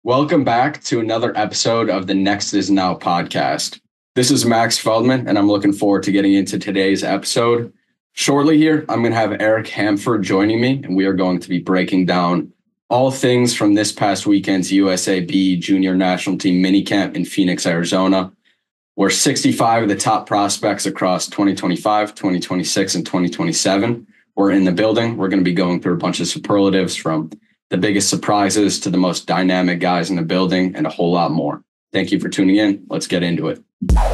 Welcome back to another episode of the Next Is Now podcast. This is Max Feldman, and I'm looking forward to getting into today's episode. Shortly here, I'm going to have Eric Hamford joining me, and we are going to be breaking down all things from this past weekend's USAB Junior National Team minicamp in Phoenix, Arizona, where 65 of the top prospects across 2025, 2026, and 2027 were in the building. We're going to be going through a bunch of superlatives from the biggest surprises to the most dynamic guys in the building and a whole lot more. Thank you for tuning in. Let's get into it.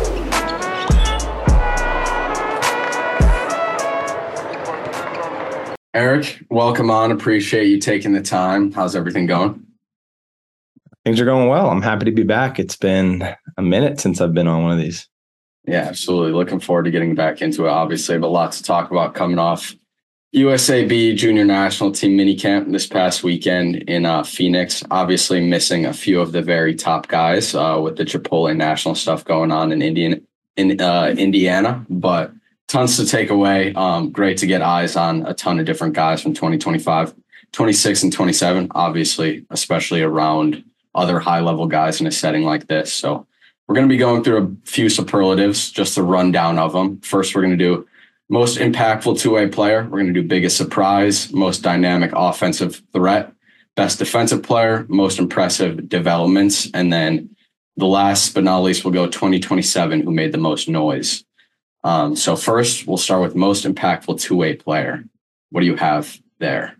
Eric, welcome on. Appreciate you taking the time. How's everything going? Things are going well. I'm happy to be back. It's been a minute since I've been on one of these. Yeah, absolutely. Looking forward to getting back into it. Obviously, but a lot to talk about coming off USAB Junior National Team minicamp this past weekend in Phoenix. Obviously missing a few of the very top guys with the Chipotle National stuff going on in Indiana, but tons to take away. Great to get eyes on a ton of different guys from 2025, 26, and 27, obviously, especially around other high-level guys in a setting like this. So we're going to be going through a few superlatives, just a rundown of them. First, we're going to do most impactful two-way player. We're going to do biggest surprise, most dynamic offensive threat, best defensive player, most impressive developments. And then the last but not least, we'll go 2027, who made the most noise. So first, we'll start with most impactful two-way player. What do you have there?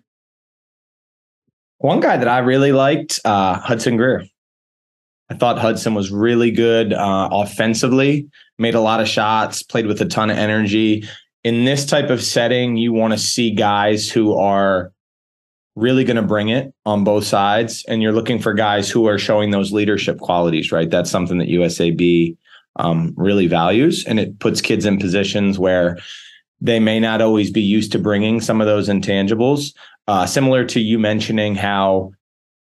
One guy that I really liked, Hudson Greer. I thought Hudson was really good offensively, made a lot of shots, played with a ton of energy. In this type of setting, you want to see guys who are really going to bring it on both sides. And you're looking for guys who are showing those leadership qualities, right? That's something that USAB really values. And it puts kids in positions where they may not always be used to bringing some of those intangibles. Similar to you mentioning how,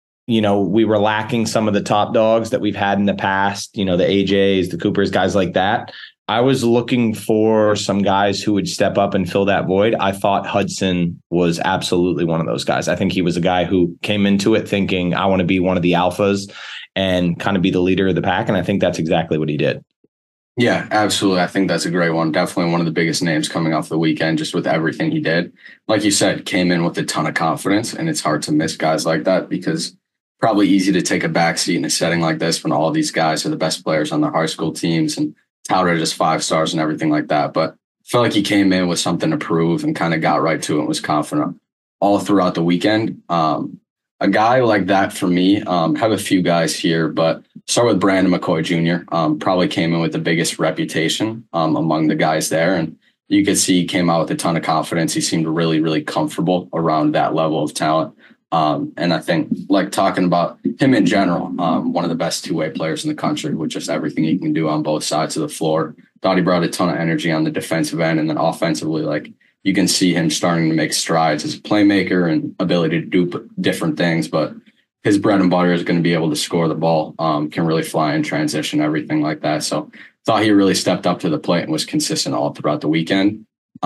we were lacking some of the top dogs that we've had in the past, the AJs, the Coopers, guys like that. I was looking for some guys who would step up and fill that void. I thought Hudson was absolutely one of those guys. I think he was a guy who came into it thinking, I want to be one of the alphas and kind of be the leader of the pack. And I think that's exactly what he did. Yeah, absolutely. I think that's a great one. Definitely one of the biggest names coming off the weekend, just with everything he did. Like you said, came in with a ton of confidence, and it's hard to miss guys like that because probably easy to take a backseat in a setting like this when all these guys are the best players on their high school teams and touted as 5 stars and everything like that. But I felt like he came in with something to prove and kind of got right to it and was confident all throughout the weekend. A guy like that for me, have a few guys here, but start with Brandon McCoy Jr. Probably came in with the biggest reputation among the guys there. And you could see he came out with a ton of confidence. He seemed really, really comfortable around that level of talent. And I think, like, talking about him in general, one of the best two-way players in the country with just everything he can do on both sides of the floor. Thought he brought a ton of energy on the defensive end, and then offensively, like, you can see him starting to make strides as a playmaker and ability to do different things. But his bread and butter is going to be able to score the ball, can really fly in transition, everything like that. So thought he really stepped up to the plate and was consistent all throughout the weekend.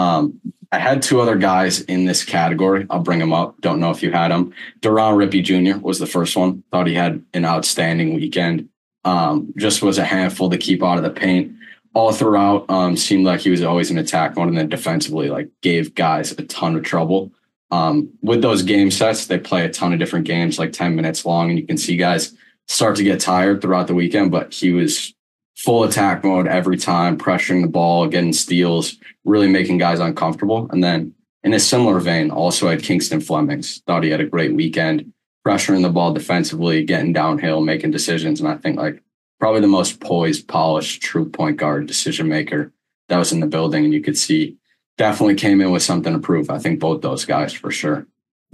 I had 2 other guys in this category. I'll bring them up. Don't know if you had them. Deron Rippey Jr. was the first one. Thought he had an outstanding weekend. Just was a handful to keep out of the paint all throughout. Seemed like he was always in attack mode, and then defensively, like, gave guys a ton of trouble. With those game sets, they play a ton of different games, like 10 minutes long, and you can see guys start to get tired throughout the weekend, but he was full attack mode every time, pressuring the ball, getting steals, really making guys uncomfortable. And then in a similar vein, also had Kingston Flemings. Thought he had a great weekend, pressuring the ball defensively, getting downhill, making decisions. And I think, like, probably the most poised, polished, true point guard decision maker that was in the building. And you could see definitely came in with something to prove. I think both those guys for sure.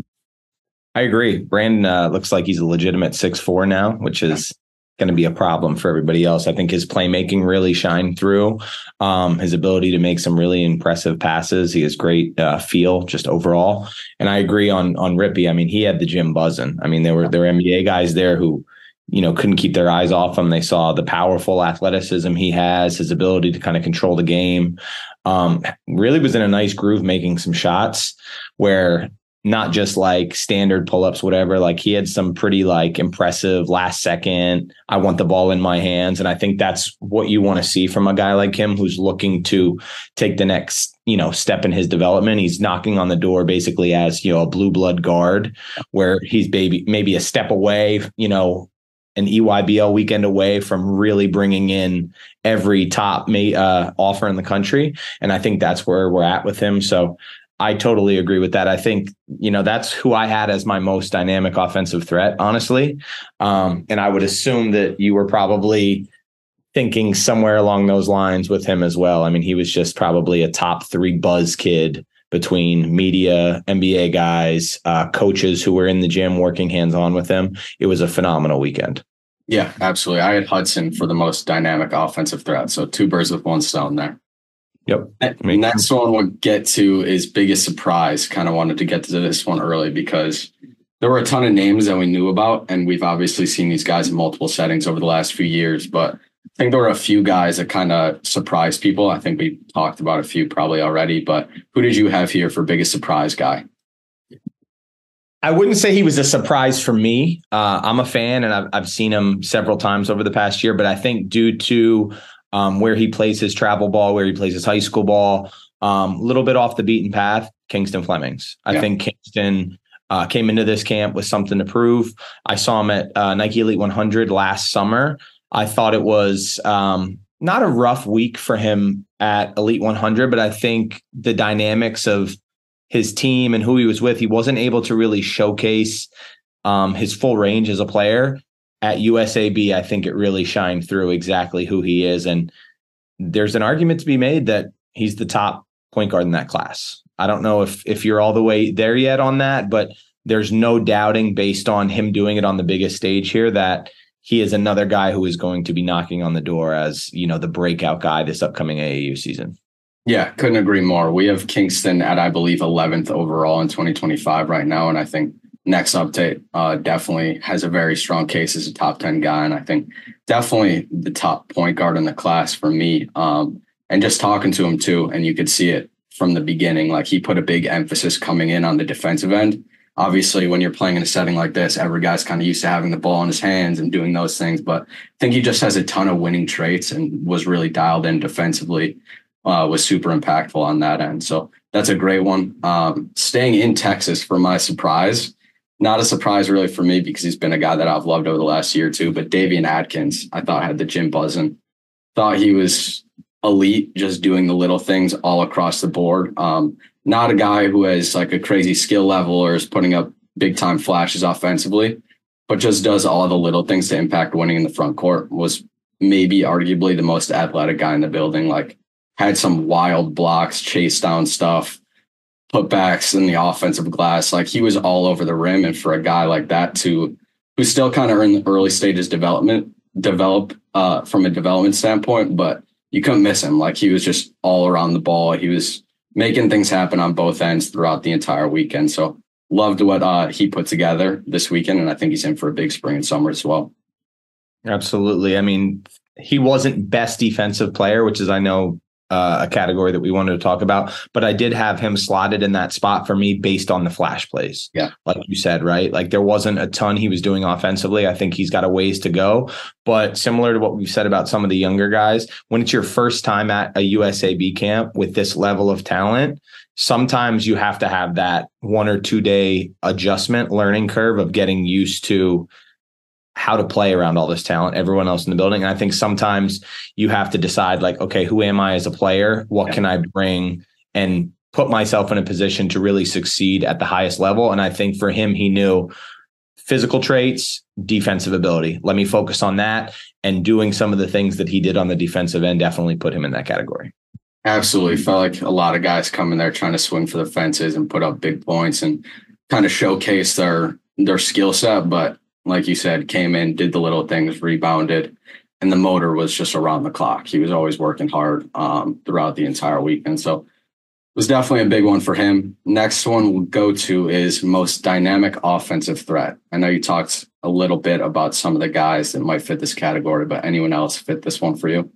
I agree. Brandon looks like he's a legitimate 6'4" now, which is going to be a problem for everybody else. I think his playmaking really shined through. His ability to make some really impressive passes. He has great feel just overall. And I agree on Rippey. I mean, he had the gym buzzing. I mean, there were NBA guys there who, couldn't keep their eyes off him. They saw the powerful athleticism he has, his ability to kind of control the game. Really was in a nice groove, making some shots where not just like standard pull-ups, whatever. Like he had some pretty like impressive last second, I want the ball in my hands. And I think that's what you want to see from a guy like him who's looking to take the next, step in his development. He's knocking on the door basically as, a blue blood guard where he's maybe a step away, an EYBL weekend away from really bringing in every top offer in the country. And I think that's where we're at with him. So I totally agree with that. I think, that's who I had as my most dynamic offensive threat, honestly. And I would assume that you were probably thinking somewhere along those lines with him as well. I mean, he was just probably a top 3 buzz kid between media, NBA guys, coaches who were in the gym working hands-on with him. It was a phenomenal weekend. Yeah, absolutely. I had Hudson for the most dynamic offensive threat. So 2 birds with 1 stone there. Yep. Next one we'll get to is biggest surprise. Kind of wanted to get to this one early because there were a ton of names that we knew about, and we've obviously seen these guys in multiple settings over the last few years. But I think there were a few guys that kind of surprised people. I think we talked about a few probably already, but who did you have here for biggest surprise guy? I wouldn't say he was a surprise for me. I'm a fan, and I've seen him several times over the past year, but I think due to where he plays his travel ball, where he plays his high school ball, a little bit off the beaten path, Kingston Flemings. I think Kingston came into this camp with something to prove. I saw him at Nike Elite 100 last summer. I thought it was not a rough week for him at Elite 100, but I think the dynamics of his team and who he was with, he wasn't able to really showcase his full range as a player. At USAB, I think it really shined through exactly who he is. And there's an argument to be made that he's the top point guard in that class. I don't know if you're all the way there yet on that, but there's no doubting based on him doing it on the biggest stage here that he is another guy who is going to be knocking on the door as, the breakout guy this upcoming AAU season. Yeah, couldn't agree more. We have Kingston at, I believe, 11th overall in 2025 right now. And I think next update definitely has a very strong case as a top 10 guy. And I think definitely the top point guard in the class for me. And just talking to him too, and you could see it from the beginning, like he put a big emphasis coming in on the defensive end. Obviously, when you're playing in a setting like this, every guy's kind of used to having the ball in his hands and doing those things. But I think he just has a ton of winning traits and was really dialed in defensively, was super impactful on that end. So that's a great one. Staying in Texas for my surprise. Not a surprise really for me because he's been a guy that I've loved over the last year or two, but Davian Atkins, I thought had the gym buzzing. Thought he was elite, just doing the little things all across the board. Not a guy who has like a crazy skill level or is putting up big time flashes offensively, but just does all the little things to impact winning in the front court. Was maybe arguably the most athletic guy in the building, like had some wild blocks, chase down stuff, putbacks in the offensive glass. Like he was all over the rim. And for a guy like that who's still kind of in the early stages develop from a development standpoint, but you couldn't miss him. Like he was just all around the ball. He was making things happen on both ends throughout the entire weekend. So loved what he put together this weekend. And I think he's in for a big spring and summer as well. Absolutely. I mean, he wasn't best defensive player, which is, I know, a category that we wanted to talk about, but I did have him slotted in that spot for me based on the flash plays. Yeah. Like you said, right? Like there wasn't a ton he was doing offensively. I think he's got a ways to go, but similar to what we've said about some of the younger guys, when it's your first time at a USAB camp with this level of talent, sometimes you have to have that 1 or 2 day adjustment learning curve of getting used to how to play around all this talent, everyone else in the building. And I think sometimes you have to decide like, okay, who am I as a player? What can I bring and put myself in a position to really succeed at the highest level? And I think for him, he knew physical traits, defensive ability. Let me focus on that. And doing some of the things that he did on the defensive end definitely put him in that category. Absolutely. Felt like a lot of guys come in there trying to swing for the fences and put up big points and kind of showcase their skill set. But like you said, came in, did the little things, rebounded, and the motor was just around the clock. He was always working hard throughout the entire weekend. So it was definitely a big one for him. Next one we'll go to is most dynamic offensive threat. I know you talked a little bit about some of the guys that might fit this category, but anyone else fit this one for you?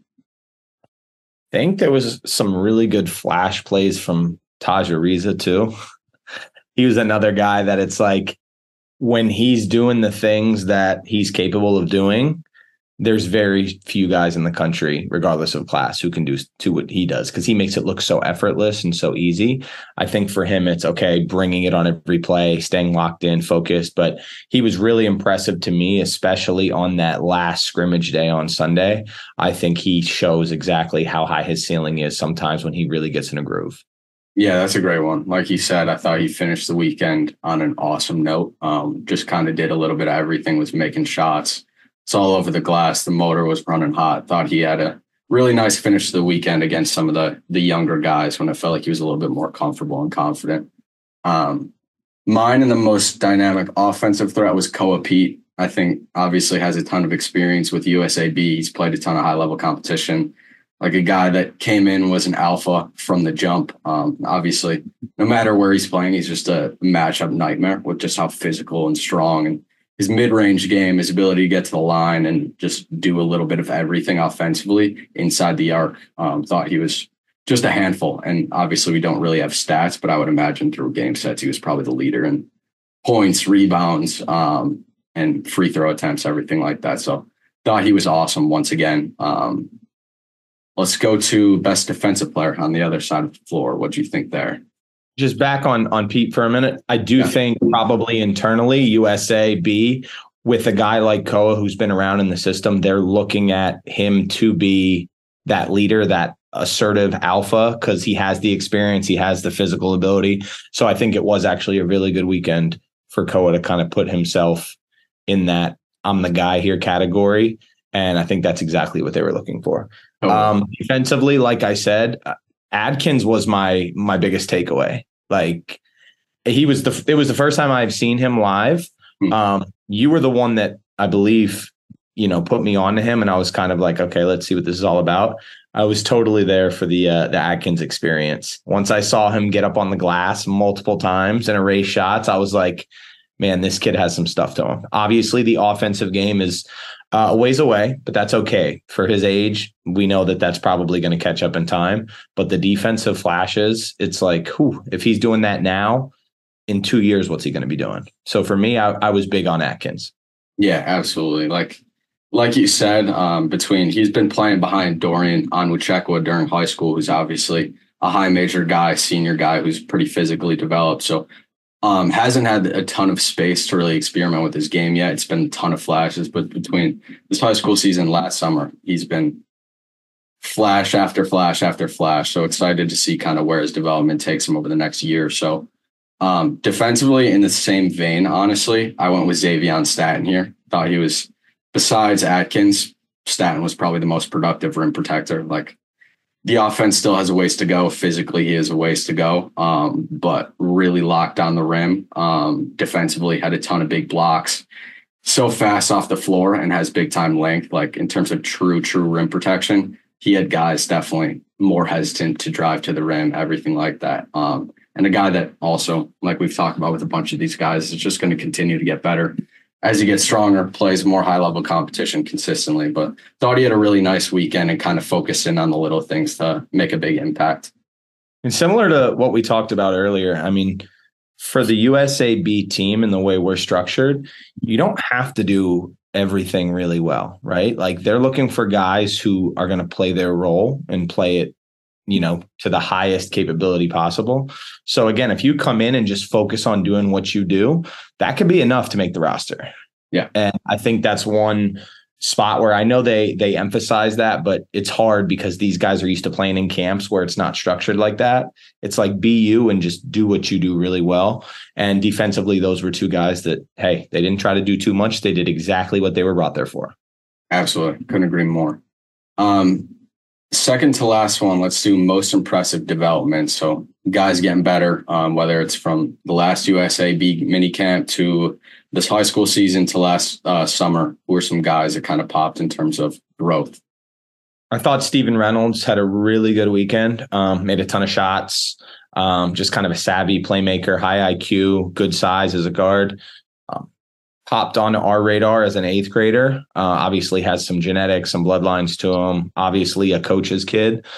I think there was some really good flash plays from Taj Ariza too. he was another guy that it's like when he's doing the things that he's capable of doing, there's very few guys in the country, regardless of class, who can do what he does because he makes it look so effortless and so easy. I think for him, it's okay, bringing it on every play, staying locked in, focused. But he was really impressive to me, especially on that last scrimmage day on Sunday. I think he shows exactly how high his ceiling is sometimes when he really gets in a groove. Yeah, that's a great one. Like he said, I thought he finished the weekend on an awesome note. Just kind of did a little bit of everything, was making shots. It's all over the glass. The motor was running hot. Thought he had a really nice finish to the weekend against some of the younger guys when I felt like he was a little bit more comfortable and confident. Mine and the most dynamic offensive threat was Koa Pete. I think obviously has a ton of experience with USAB. He's played a ton of high level competition. Like a guy that came in was an alpha from the jump. Obviously, no matter where he's playing, he's just a matchup nightmare with just how physical and strong and his mid-range game, his ability to get to the line and just do a little bit of everything offensively inside the arc. Thought he was just a handful. And obviously we don't really have stats, but I would imagine through game sets, he was probably the leader in points, rebounds, and free throw attempts, everything like that. So thought he was awesome once again. Let's go to best defensive player on the other side of the floor. What do you think there? Just back on Pete for a minute. I do think probably internally USAB with a guy like Koa who's been around in the system, they're looking at him to be that leader, that assertive alpha, because he has the experience, he has the physical ability. So I think it was actually a really good weekend for Koa to kind of put himself in that I'm the guy here category. And I think that's exactly what they were looking for. Defensively, like I said, Adkins was my biggest takeaway. Like it was the first time I've seen him live. You were the one that I believe, put me on to him, and I was kind of like, okay, let's see what this is all about. I was totally there for the Adkins experience. Once I saw him get up on the glass multiple times and erase shots, I was like, man, this kid has some stuff to him. Obviously, the offensive game is a ways away, but that's okay. For his age, we know that that's probably going to catch up in time. But the defensive flashes, it's like, if he's doing that now, in 2 years, what's he going to be doing? So for me, I was big on Atkins. Yeah, absolutely. Like you said, he's been playing behind Dorian Onwuchekwa during high school, who's obviously a high major guy, senior guy who's pretty physically developed. So hasn't had a ton of space to really experiment with his game yet. It's been a ton of flashes, but between this high school season last summer, he's been flash after flash after flash. So excited to see kind of where his development takes him over the next year or so. Defensively, in the same vein, honestly, I went with Xavion Staten here. Thought he was, besides Atkins, Staten was probably the most productive rim protector. Like, the offense still has a ways to go. Physically, he has a ways to go, but really locked down the rim. Defensively, had a ton of big blocks. So fast off the floor and has big time length. Like in terms of true rim protection, he had guys definitely more hesitant to drive to the rim, everything like that. And a guy that also, like we've talked about with a bunch of these guys, is just going to continue to get better as he gets stronger, plays more high-level competition consistently. But thought he had a really nice weekend and kind of focused in on the little things to make a big impact. And similar to what we talked about earlier, I mean, for the USAB team and the way we're structured, you don't have to do everything really well, right? Like they're looking for guys who are going to play their role and play it, to the highest capability possible. So again, if you come in and just focus on doing what you do, that could be enough to make the roster. Yeah. And I think that's one spot where I know they emphasize that, but it's hard because these guys are used to playing in camps where it's not structured like that. It's like be you and just do what you do really well. And defensively, those were two guys that, hey, they didn't try to do too much. They did exactly what they were brought there for. Absolutely. Couldn't agree more. Second to last one, let's do most impressive development. So guys getting better, whether it's from the last USAB minicamp to this high school season to last summer, who are some guys that kind of popped in terms of growth? I thought Steven Reynolds had a really good weekend, made a ton of shots, just kind of a savvy playmaker, high IQ, good size as a guard. Popped onto our radar as an eighth grader, obviously has some genetics, some bloodlines to him, obviously a coach's kid.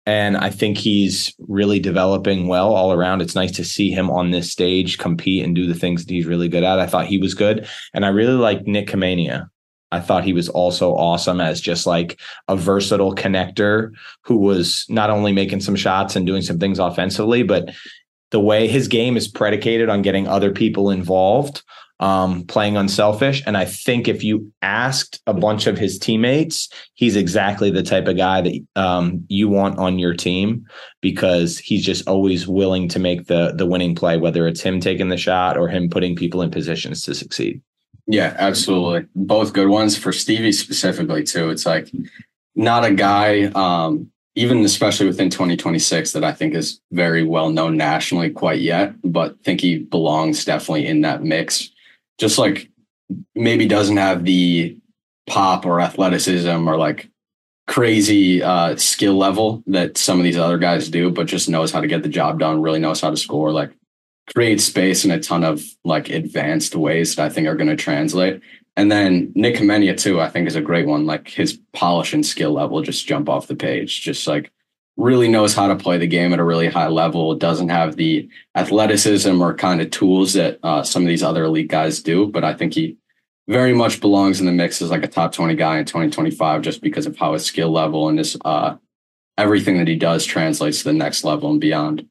And I think he's really developing well all around. It's nice to see him on this stage compete and do the things that he's really good at. I thought he was good. And I really like Nick Kamania. I thought he was also awesome as just like a versatile connector who was not only making some shots and doing some things offensively, but the way his game is predicated on getting other people involved, playing unselfish. And I think if you asked a bunch of his teammates, he's exactly the type of guy that you want on your team, because he's just always willing to make the winning play, whether it's him taking the shot or him putting people in positions to succeed. Yeah, absolutely. Both good ones for Stevie specifically too. It's like not a guy, even especially within 2026, that I think is very well known nationally quite yet, but think he belongs definitely in that mix. Just like maybe doesn't have the pop or athleticism or like crazy skill level that some of these other guys do, but just knows how to get the job done, really knows how to score, like create space in a ton of like advanced ways that I think are going to translate. And then Nick Kamenia too, I think is a great one. Like his polish and skill level just jump off the page. Just like really knows how to play the game at a really high level. Doesn't have the athleticism or kind of tools that some of these other elite guys do. But I think he very much belongs in the mix as like a top 20 guy in 2025, just because of how his skill level and his everything that he does translates to the next level and beyond.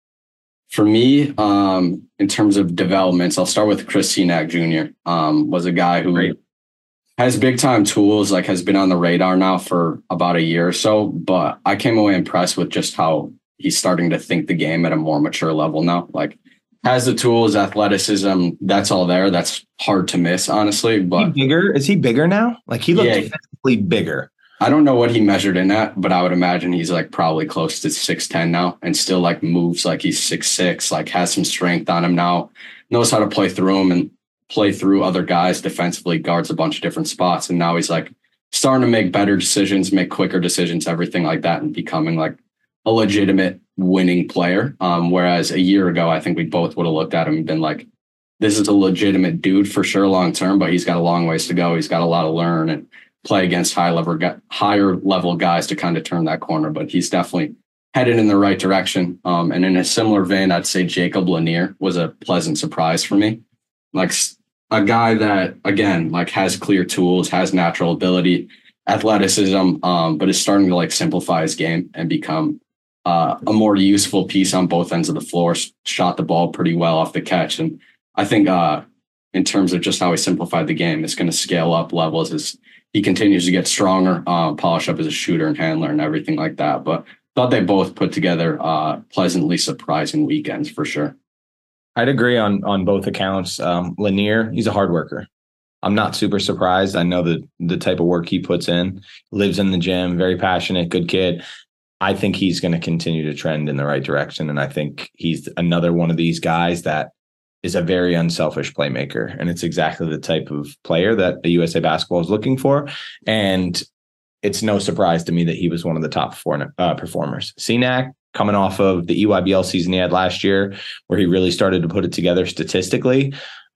For me, in terms of developments, I'll start with Chris Senac Jr. Was a guy who has big time tools, like has been on the radar now for about a year or so, but I came away impressed with just how he's starting to think the game at a more mature level now. Like has the tools, athleticism, that's all there. That's hard to miss, honestly. But Is he bigger now? Like he looked physically bigger. I don't know what he measured in at, but I would imagine he's like probably close to 6'10" now and still like moves like he's 6'6", like has some strength on him now, knows how to play through him and play through other guys defensively, guards a bunch of different spots. And now he's like starting to make better decisions, make quicker decisions, everything like that, and becoming like a legitimate winning player. Whereas a year ago, I think we both would have looked at him and been like, this is a legitimate dude for sure long term, but he's got a long ways to go. He's got a lot to learn and play against higher level guys to kind of turn that corner, but he's definitely headed in the right direction. And in a similar vein, I'd say Jacob Lanier was a pleasant surprise for me. Like a guy that, again, like has clear tools, has natural ability, athleticism, but is starting to like simplify his game and become a more useful piece on both ends of the floor, shot the ball pretty well off the catch. And I think in terms of just how he simplified the game, it's going to scale up levels as he continues to get stronger, polish up as a shooter and handler and everything like that. But thought they both put together pleasantly surprising weekends for sure. I'd agree on both accounts. Lanier, he's a hard worker. I'm not super surprised. I know the type of work he puts in, lives in the gym, very passionate, good kid. I think he's going to continue to trend in the right direction. And I think he's another one of these guys that is a very unselfish playmaker. And it's exactly the type of player that the USA Basketball is looking for. And it's no surprise to me that he was one of the top performers. Senac, coming off of the EYBL season he had last year, where he really started to put it together statistically.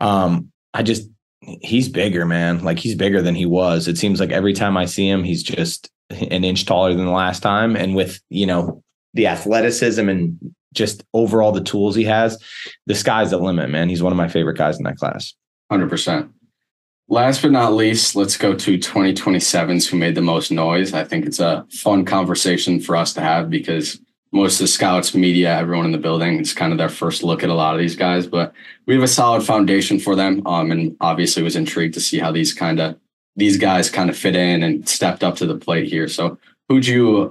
He's bigger, man. Like he's bigger than he was. It seems like every time I see him, he's just an inch taller than the last time. And with, the athleticism and just overall the tools he has, the sky's the limit, man. He's one of my favorite guys in that class. 100%. Last but not least, let's go to 2027s who made the most noise. I think it's a fun conversation for us to have because most of the scouts, media, everyone in the building, it's kind of their first look at a lot of these guys, but we have a solid foundation for them. And obviously was intrigued to see how these guys kind of fit in and stepped up to the plate here. So which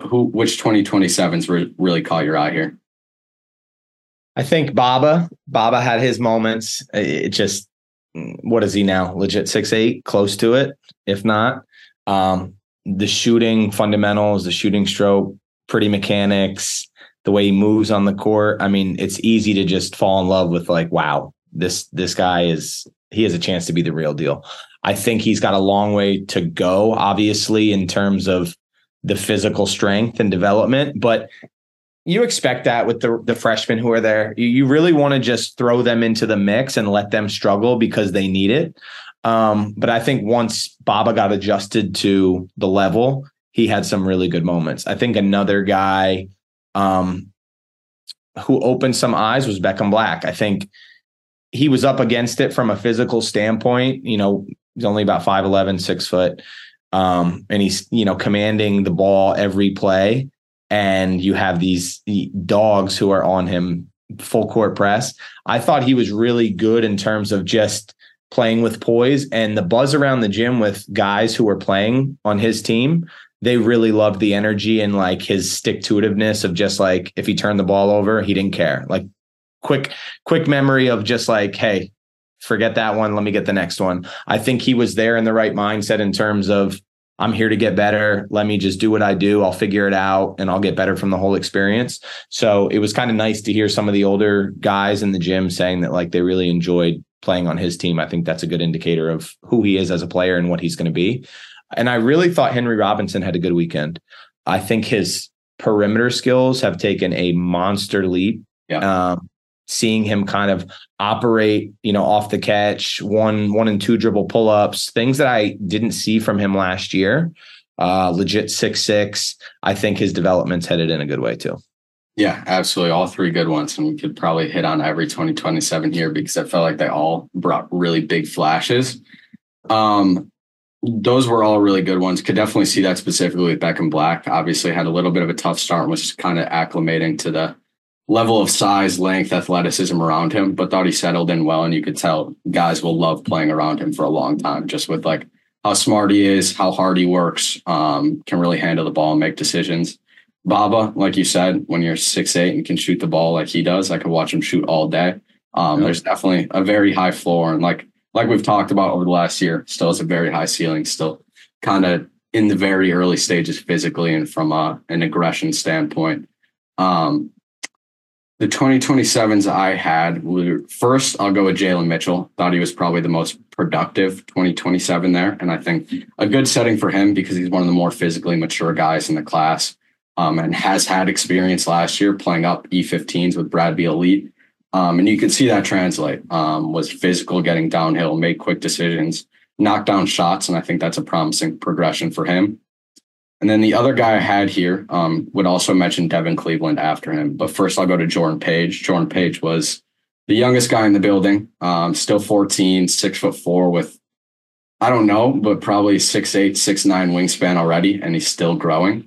2027s really caught your eye here? I think Baba had his moments. It just, what is he now? Legit 6'8", close to it, if not. The shooting fundamentals, the shooting stroke, pretty mechanics, the way he moves on the court. I mean, it's easy to just fall in love with like, wow, this guy he has a chance to be the real deal. I think he's got a long way to go, obviously, in terms of the physical strength and development, but you expect that with the freshmen who are there. You really want to just throw them into the mix and let them struggle because they need it. But I think once Baba got adjusted to the level, he had some really good moments. I think another guy who opened some eyes was Beckham Black. I think he was up against it from a physical standpoint. You know, he's only about 5'11", 6 foot. And he's, you know, commanding the ball every play. And you have these dogs who are on him full court press. I thought he was really good in terms of just playing with poise, and the buzz around the gym with guys who were playing on his team. They really loved the energy and like his stick-to-itiveness of just like, if he turned the ball over, he didn't care. Like quick memory of just like, hey, forget that one. Let me get the next one. I think he was there in the right mindset in terms of, I'm here to get better. Let me just do what I do. I'll figure it out and I'll get better from the whole experience. So it was kind of nice to hear some of the older guys in the gym saying that like they really enjoyed playing on his team. I think that's a good indicator of who he is as a player and what he's going to be. And I really thought Henry Robinson had a good weekend. I think his perimeter skills have taken a monster leap. Yeah. Seeing him kind of operate, you know, off the catch, one and two dribble pull-ups, things that I didn't see from him last year. Legit 6'6". I think his development's headed in a good way too. Yeah, absolutely. All three good ones. And we could probably hit on every 2027 here because I felt like they all brought really big flashes. Those were all really good ones. Could definitely see that specifically with Beckham Black. Obviously had a little bit of a tough start and was just kind of acclimating to the level of size, length, athleticism around him, but thought he settled in well. And you could tell guys will love playing around him for a long time, just with like how smart he is, how hard he works, can really handle the ball and make decisions. Baba, like you said, when you're 6'8" and can shoot the ball like he does, I could watch him shoot all day. There's definitely a very high floor. And like we've talked about over the last year, still has a very high ceiling, still kind of in the very early stages physically and from an aggression standpoint. The 2027s I had were, first, I'll go with Jalen Mitchell. Thought he was probably the most productive 2027 there. And I think a good setting for him because he's one of the more physically mature guys in the class, and has had experience last year playing up E15s with Brad B. Elite. And you could see that translate. Was physical, getting downhill, made quick decisions, knocked down shots. And I think that's a promising progression for him. And then the other guy I had here would also mention Devin Cleveland after him. But first, I'll go to Jordan Page. Jordan Page was the youngest guy in the building, still 14, 6'4" with, I don't know, but probably 6'8", 6'9" wingspan already, and he's still growing.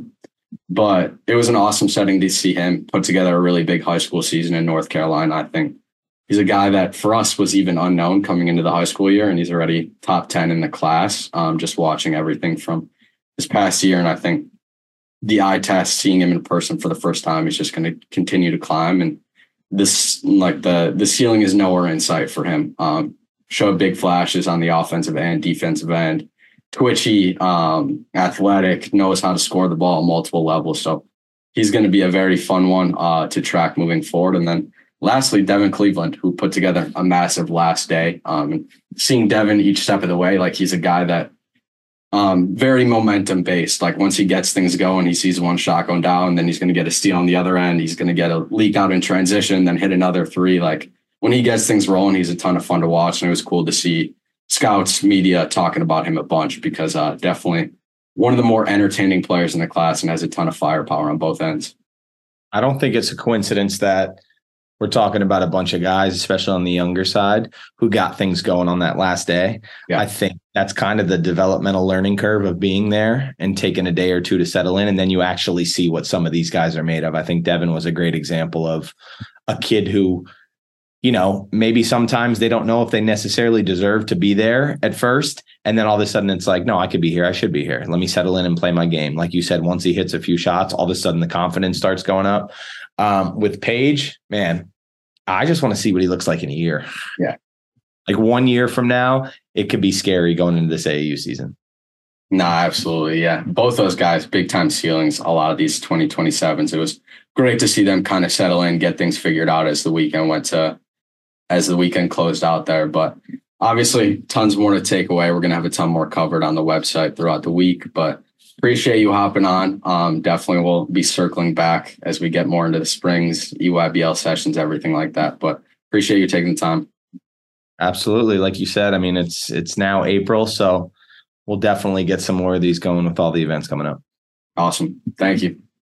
But it was an awesome setting to see him put together a really big high school season in North Carolina. I think he's a guy that for us was even unknown coming into the high school year, and he's already top 10 in the class, just watching everything from this past year. And I think the eye test, seeing him in person for the first time, is just going to continue to climb. And this, like the ceiling is nowhere in sight for him. Showed big flashes on the offensive and defensive end, twitchy, athletic, knows how to score the ball at multiple levels. So he's going to be a very fun one to track moving forward. And then lastly, Devin Cleveland, who put together a massive last day. Seeing Devin each step of the way, like he's a guy that very momentum based. Like once he gets things going, he sees one shot going down, then he's going to get a steal on the other end. He's going to get a leak out in transition, then hit another three. Like when he gets things rolling, he's a ton of fun to watch. And it was cool to see scouts, media talking about him a bunch because definitely one of the more entertaining players in the class and has a ton of firepower on both ends. I don't think it's a coincidence that we're talking about a bunch of guys, especially on the younger side, who got things going on that last day. Yeah. I think that's kind of the developmental learning curve of being there and taking a day or two to settle in. And then you actually see what some of these guys are made of. I think Devin was a great example of a kid who, you know, maybe sometimes they don't know if they necessarily deserve to be there at first. And then all of a sudden it's like, no, I could be here. I should be here. Let me settle in and play my game. Like you said, once he hits a few shots, all of a sudden the confidence starts going up. With Page, man, I just want to see what he looks like in a year. Yeah. Like 1 year from now, it could be scary going into this AAU season. Nah, absolutely. Yeah. Both those guys, big time ceilings, a lot of these 2027s. It was great to see them kind of settle in, get things figured out as the weekend closed out there. But obviously tons more to take away. We're going to have a ton more covered on the website throughout the week, but appreciate you hopping on. Definitely we'll be circling back as we get more into the springs, EYBL sessions, everything like that. But appreciate you taking the time. Absolutely. Like you said, I mean, it's now April, so we'll definitely get some more of these going with all the events coming up. Awesome. Thank you.